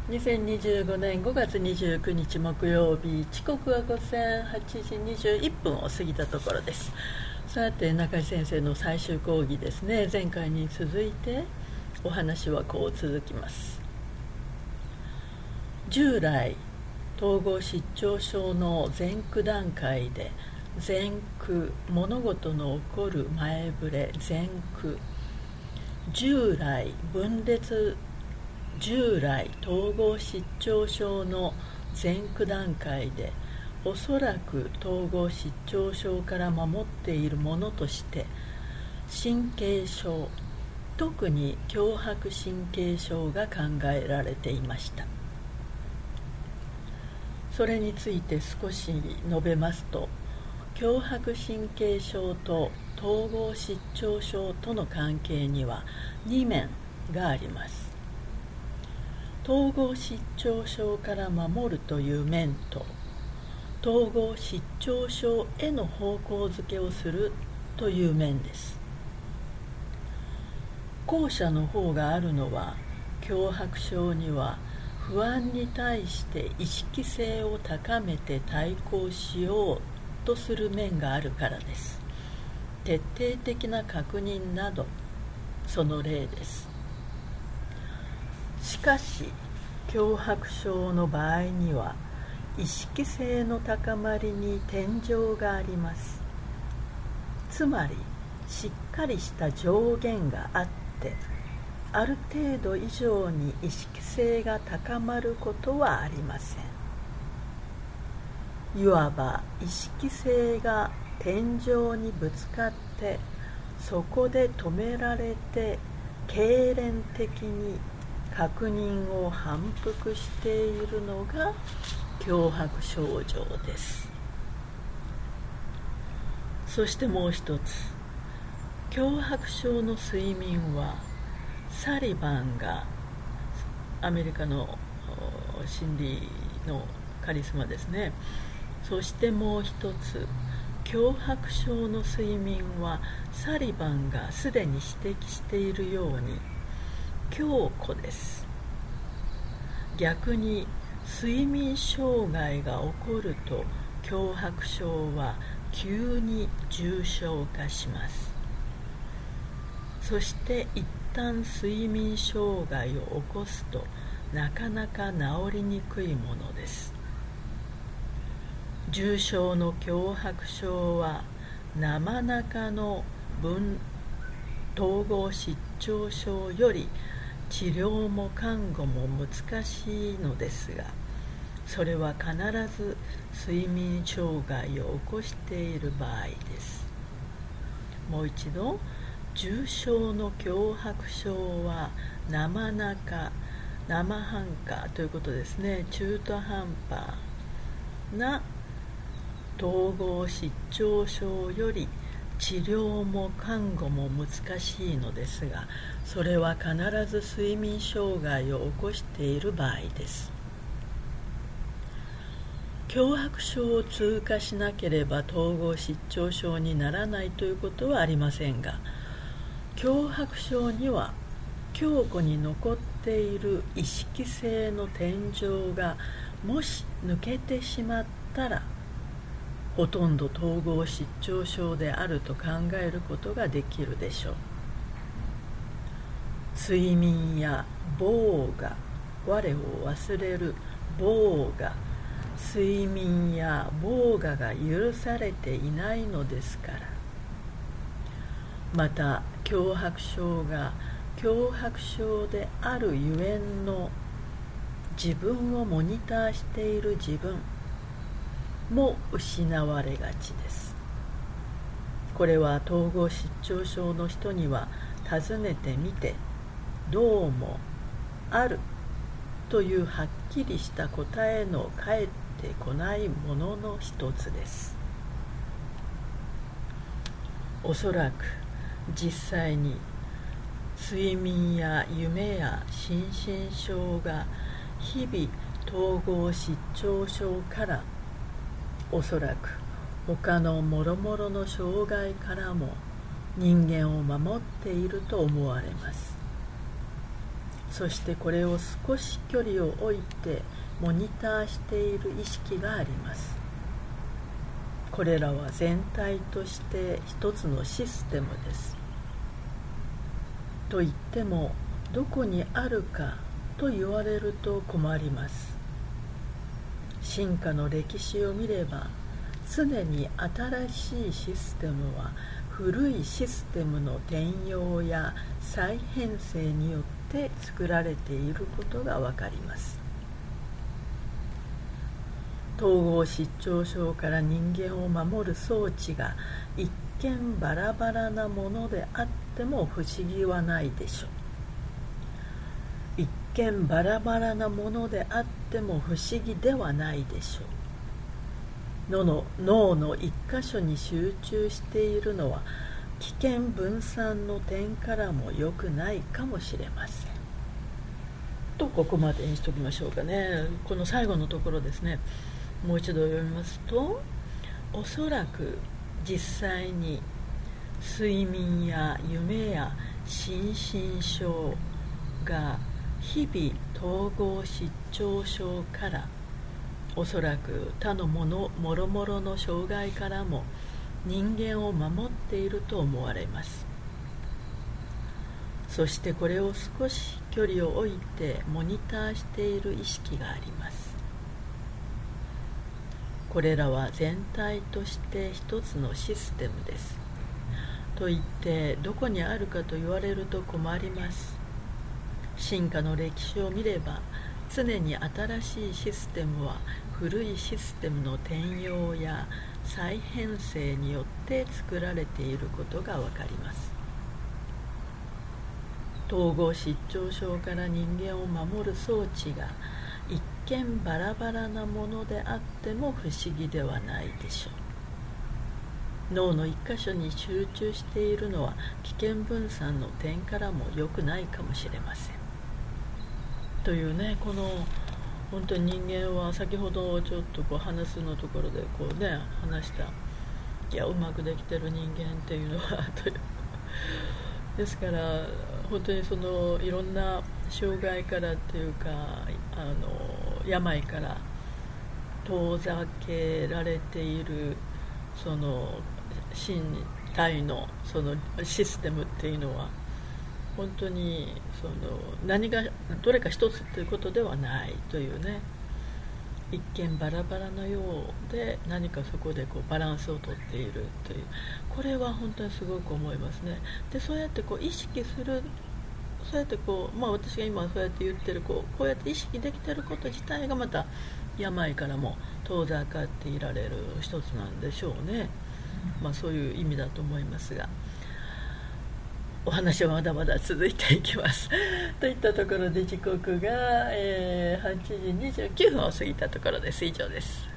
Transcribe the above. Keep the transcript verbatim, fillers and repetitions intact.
にせんにじゅうごねんごがつにじゅうくにち木曜日、時刻は午前はちじにじゅういっぷんを過ぎたところです。さて、中井先生の最終講義ですね。前回に続いてお話はこう続きます。従来統合失調症の前駆段階で、前駆、物事の起こる前触れ、前駆、従来分裂従来統合失調症の前駆段階で、おそらく統合失調症から守っているものとして、神経症、特に強迫神経症が考えられていました。それについて少し述べますと、強迫神経症と統合失調症との関係にはに面があります。統合失調症から守るという面と、統合失調症への方向づけをするという面です。後者の方があるのは、強迫症には不安に対して意識性を高めて対抗しようとする面があるからです。徹底的な確認など、その例です。しかし、強迫症の場合には、意識性の高まりに天井があります。つまり、しっかりした上限があって、ある程度以上に意識性が高まることはありません。いわば、意識性が天井にぶつかって、そこで止められて、痙攣的に確認を反復しているのが強迫症状です。そしてもう一つ、強迫症の睡眠はサリバンが、アメリカの心理のカリスマですね。そしてもう一つ、強迫症の睡眠はサリバンがすでに指摘しているように強固です。逆に睡眠障害が起こると、強迫症は急に重症化します。そして一旦睡眠障害を起こすと、なかなか治りにくいものです。重症の強迫症は生中の分統合失調症より治療も看護も難しいのですが、それは必ず睡眠障害を起こしている場合です。もう一度、重症の強迫症は生中、生半可ということですね。中途半端な統合失調症より治療も看護も難しいのですが、それは必ず睡眠障害を起こしている場合です。強迫症を通過しなければ統合失調症にならないということはありませんが、強迫症には強固に残っている意識性の天井がもし抜けてしまったら、ほとんど統合失調症であると考えることができるでしょう。睡眠や防我、我を忘れる防我、睡眠や防我が許されていないのですから。また、強迫症が強迫症であるゆえんの自分をモニターしている自分も失われがちです。これは統合失調症の人には尋ねてみて、どうもあるというはっきりした答えの返ってこないものの一つです。おそらく実際に睡眠や夢や心身症が日々統合失調症からおそらく他のもろもろの障害からも人間を守っていると思われます。 そしてこれを少し距離を置いてモニターしている意識があります。これらは全体として一つのシステムです。と言ってもどこにあるかと言われると困ります。進化の歴史を見れば、常に新しいシステムは古いシステムの転用や再編成によって作られていることがわかります。統合失調症から人間を守る装置が一見バラバラなものであっても不思議はないでしょう。一見バラバラなものであっても不思議ではないでしょう。脳の、脳の一箇所に集中しているのは危険分散の点からも良くないかもしれません。とここまでにしておきましょうかね。この最後のところですね、もう一度読みますと、おそらく実際に睡眠や夢や心身症が日々統合失調症からおそらく他のものもろもろの障害からも人間を守っていると思われます。そしてこれを少し距離を置いてモニターしている意識があります。これらは全体として一つのシステムです。と言ってどこにあるかと言われると困ります。進化の歴史を見れば、常に新しいシステムは古いシステムの転用や再編成によって作られていることがわかります。統合失調症から人間を守る装置が一見バラバラなものであっても不思議ではないでしょう。脳の一箇所に集中しているのは危険分散の点からも良くないかもしれません。というね、この本当に人間は先ほどちょっとこう話すのところでこうね話した、いやうまくできてる人間っていうのはというですから本当にそのいろんな障害からっていうかあの病から遠ざけられているその身体のそのシステムっていうのは本当にその何がどれか一つということではないというね、一見バラバラのようで何かそこでこうバランスをとっているという、これは本当にすごく思いますね。でそうやってこう意識する、そうやってこう、まあ、私が今そうやって言ってるこうこうやって意識できてること自体がまた病からも遠ざかっていられる一つなんでしょうね。まあ、そういう意味だと思いますが、お話はまだまだ続いていきますといったところで時刻が、えー、はちじにじゅうきゅうふんを過ぎたところです。以上です。